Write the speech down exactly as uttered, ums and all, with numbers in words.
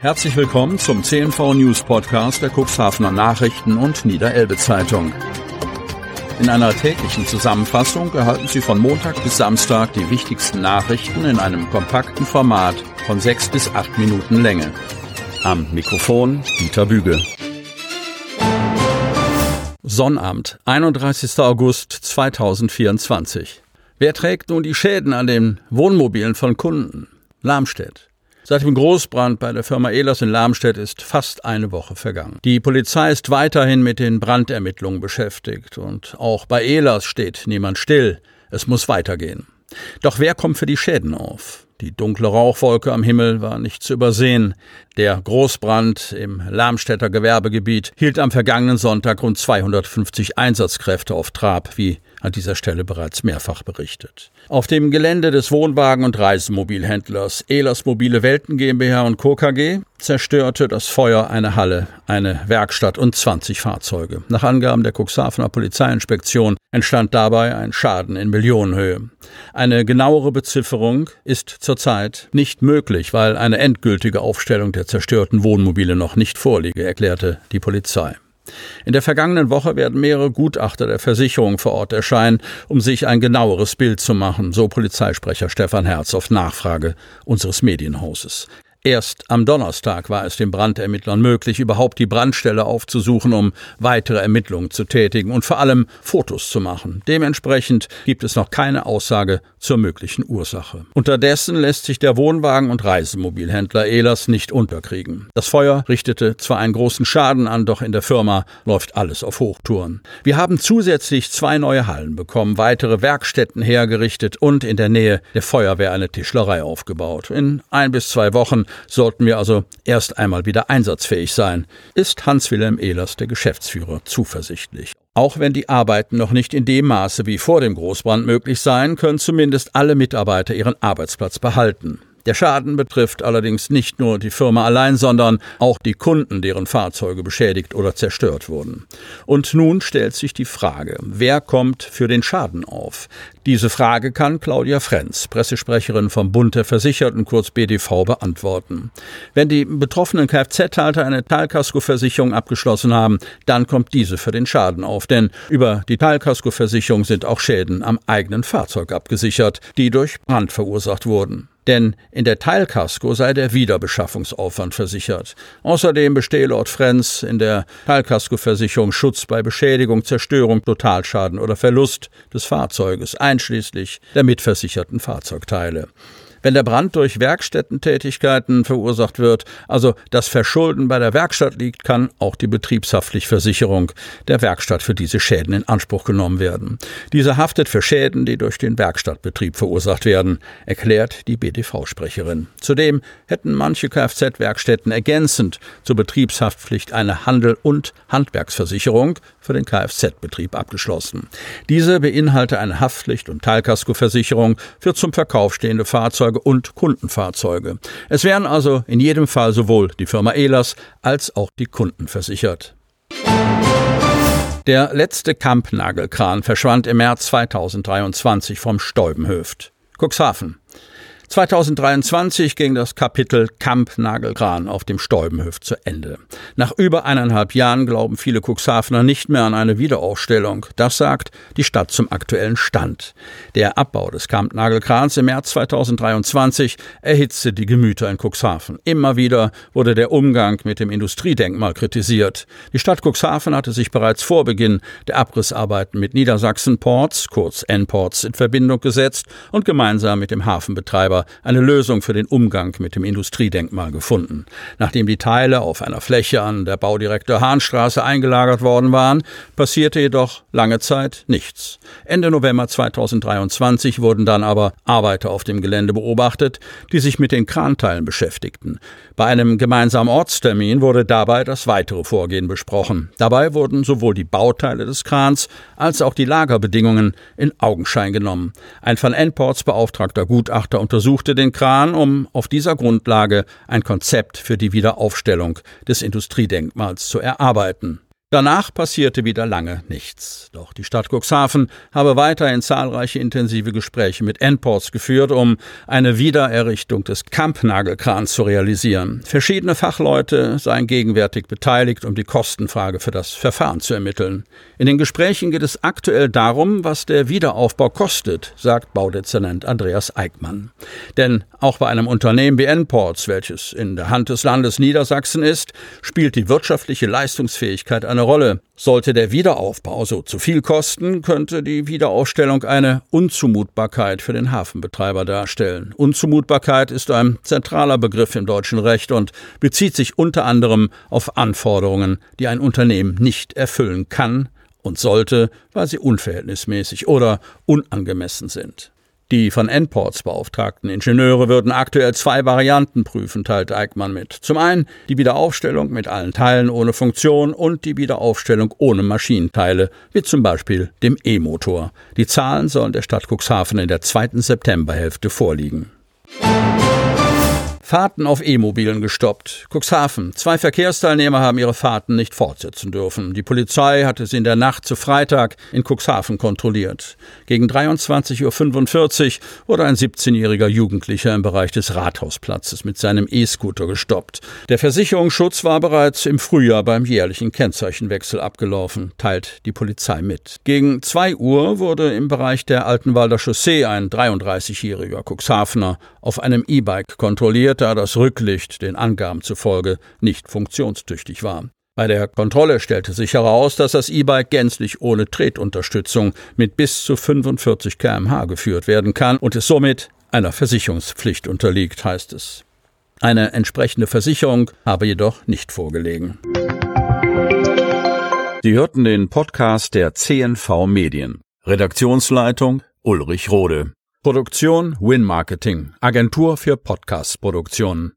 Herzlich willkommen zum C N V News Podcast der Cuxhavener Nachrichten und Niederelbe Zeitung. In einer täglichen Zusammenfassung erhalten Sie von Montag bis Samstag die wichtigsten Nachrichten in einem kompakten Format von sechs bis acht Minuten Länge. Am Mikrofon Dieter Büge. Sonnabend, einunddreißigster August zweitausendvierundzwanzig. Wer trägt nun die Schäden an den Wohnmobilen von Kunden? Lamstedt. Seit dem Großbrand bei der Firma Ehlers in Lamstedt ist fast eine Woche vergangen. Die Polizei ist weiterhin mit den Brandermittlungen beschäftigt und auch bei Ehlers steht niemand still. Es muss weitergehen. Doch wer kommt für die Schäden auf? Die dunkle Rauchwolke am Himmel war nicht zu übersehen. Der Großbrand im Lamstädter Gewerbegebiet hielt am vergangenen Sonntag rund zweihundertfünfzig Einsatzkräfte auf Trab, wie an dieser Stelle bereits mehrfach berichtet. Auf dem Gelände des Wohnwagen- und Reisemobilhändlers Ehlers Mobile Welten GmbH und Co. K G zerstörte das Feuer eine Halle, eine Werkstatt und zwanzig Fahrzeuge. Nach Angaben der Cuxhavener Polizeiinspektion entstand dabei ein Schaden in Millionenhöhe. Eine genauere Bezifferung ist zurzeit nicht möglich, weil eine endgültige Aufstellung der zerstörten Wohnmobile noch nicht vorliege, erklärte die Polizei. In der vergangenen Woche werden mehrere Gutachter der Versicherung vor Ort erscheinen, um sich ein genaueres Bild zu machen, so Polizeisprecher Stefan Herz auf Nachfrage unseres Medienhauses. Erst am Donnerstag war es den Brandermittlern möglich, überhaupt die Brandstelle aufzusuchen, um weitere Ermittlungen zu tätigen und vor allem Fotos zu machen. Dementsprechend gibt es noch keine Aussage zur möglichen Ursache. Unterdessen lässt sich der Wohnwagen- und Reisemobilhändler Ehlers nicht unterkriegen. Das Feuer richtete zwar einen großen Schaden an, doch in der Firma läuft alles auf Hochtouren. Wir haben zusätzlich zwei neue Hallen bekommen, weitere Werkstätten hergerichtet und in der Nähe der Feuerwehr eine Tischlerei aufgebaut. In ein bis zwei Wochen sollten wir also erst einmal wieder einsatzfähig sein, ist Hans-Wilhelm Ehlers, der Geschäftsführer, zuversichtlich. Auch wenn die Arbeiten noch nicht in dem Maße wie vor dem Großbrand möglich seien, können zumindest alle Mitarbeiter ihren Arbeitsplatz behalten. Der Schaden betrifft allerdings nicht nur die Firma allein, sondern auch die Kunden, deren Fahrzeuge beschädigt oder zerstört wurden. Und nun stellt sich die Frage, wer kommt für den Schaden auf? Diese Frage kann Claudia Frenz, Pressesprecherin vom Bund der Versicherten, kurz B D V, beantworten. Wenn die betroffenen Kfz-Halter eine Teilkaskoversicherung abgeschlossen haben, dann kommt diese für den Schaden auf, denn über die Teilkaskoversicherung sind auch Schäden am eigenen Fahrzeug abgesichert, die durch Brand verursacht wurden. Denn in der Teilkasko sei der Wiederbeschaffungsaufwand versichert. Außerdem bestehe laut Frenz in der Teilkaskoversicherung Schutz bei Beschädigung, Zerstörung, Totalschaden oder Verlust des Fahrzeuges, einschließlich der mitversicherten Fahrzeugteile. Wenn der Brand durch Werkstättentätigkeiten verursacht wird, also das Verschulden bei der Werkstatt liegt, kann auch die Betriebshaftpflichtversicherung der Werkstatt für diese Schäden in Anspruch genommen werden. Diese haftet für Schäden, die durch den Werkstattbetrieb verursacht werden, erklärt die B D V-Sprecherin. Zudem hätten manche Kfz-Werkstätten ergänzend zur Betriebshaftpflicht eine Handel- und Handwerksversicherung für den Kfz-Betrieb abgeschlossen. Diese beinhalte eine Haftpflicht- und Teilkaskoversicherung für zum Verkauf stehende Fahrzeuge und Kundenfahrzeuge. Es wären also in jedem Fall sowohl die Firma Ehlers als auch die Kunden versichert. Der letzte Kampnagelkran verschwand im März zweitausenddreiundzwanzig vom Steubenhöft. Cuxhaven. zweitausenddreiundzwanzig ging das Kapitel Kampnagelkran auf dem Steubenhöft zu Ende. Nach über eineinhalb Jahren glauben viele Cuxhavener nicht mehr an eine Wiederaufstellung. Das sagt die Stadt zum aktuellen Stand. Der Abbau des Kampnagelkrans im März zweitausenddreiundzwanzig erhitzte die Gemüter in Cuxhaven. Immer wieder wurde der Umgang mit dem Industriedenkmal kritisiert. Die Stadt Cuxhaven hatte sich bereits vor Beginn der Abrissarbeiten mit Niedersachsen Ports, kurz N-Ports, in Verbindung gesetzt und gemeinsam mit dem Hafenbetreiber eine Lösung für den Umgang mit dem Industriedenkmal gefunden. Nachdem die Teile auf einer Fläche an der Baudirektor-Hahn-Straße eingelagert worden waren, passierte jedoch lange Zeit nichts. Ende November zweitausenddreiundzwanzig wurden dann aber Arbeiter auf dem Gelände beobachtet, die sich mit den Kranteilen beschäftigten. Bei einem gemeinsamen Ortstermin wurde dabei das weitere Vorgehen besprochen. Dabei wurden sowohl die Bauteile des Krans als auch die Lagerbedingungen in Augenschein genommen. Ein von N-Ports beauftragter Gutachter untersuchte den Kran, um auf dieser Grundlage ein Konzept für die Wiederaufstellung des Industriedenkmals zu erarbeiten. Danach passierte wieder lange nichts. Doch die Stadt Cuxhaven habe weiterhin zahlreiche intensive Gespräche mit N Ports geführt, um eine Wiedererrichtung des Kampnagelkrans zu realisieren. Verschiedene Fachleute seien gegenwärtig beteiligt, um die Kostenfrage für das Verfahren zu ermitteln. In den Gesprächen geht es aktuell darum, was der Wiederaufbau kostet, sagt Baudezernent Andreas Eickmann. Denn auch bei einem Unternehmen wie N Ports, welches in der Hand des Landes Niedersachsen ist, spielt die wirtschaftliche Leistungsfähigkeit eine Rolle. Sollte der Wiederaufbau so zu viel kosten, könnte die Wiederaufstellung eine Unzumutbarkeit für den Hafenbetreiber darstellen. Unzumutbarkeit ist ein zentraler Begriff im deutschen Recht und bezieht sich unter anderem auf Anforderungen, die ein Unternehmen nicht erfüllen kann und sollte, weil sie unverhältnismäßig oder unangemessen sind. Die von N Ports beauftragten Ingenieure würden aktuell zwei Varianten prüfen, teilt Eickmann mit. Zum einen die Wiederaufstellung mit allen Teilen ohne Funktion und die Wiederaufstellung ohne Maschinenteile, wie zum Beispiel dem E-Motor. Die Zahlen sollen der Stadt Cuxhaven in der zweiten Septemberhälfte vorliegen. Fahrten auf E-Mobilen gestoppt. Cuxhaven. Zwei Verkehrsteilnehmer haben ihre Fahrten nicht fortsetzen dürfen. Die Polizei hatte sie in der Nacht zu Freitag in Cuxhaven kontrolliert. Gegen dreiundzwanzig Uhr fünfundvierzig wurde ein siebzehnjähriger Jugendlicher im Bereich des Rathausplatzes mit seinem E-Scooter gestoppt. Der Versicherungsschutz war bereits im Frühjahr beim jährlichen Kennzeichenwechsel abgelaufen, teilt die Polizei mit. Gegen zwei Uhr wurde im Bereich der Altenwalder Chaussee ein dreiunddreißigjähriger Cuxhavener auf einem E-Bike kontrolliert, da das Rücklicht den Angaben zufolge nicht funktionstüchtig war. Bei der Kontrolle stellte sich heraus, dass das E-Bike gänzlich ohne Tretunterstützung mit bis zu fünfundvierzig Kilometer pro Stunde geführt werden kann und es somit einer Versicherungspflicht unterliegt, heißt es. Eine entsprechende Versicherung habe jedoch nicht vorgelegen. Sie hörten den Podcast der C N V Medien. Redaktionsleitung Ulrich Rode. Produktion Win Marketing, Agentur für Podcast-Produktionen.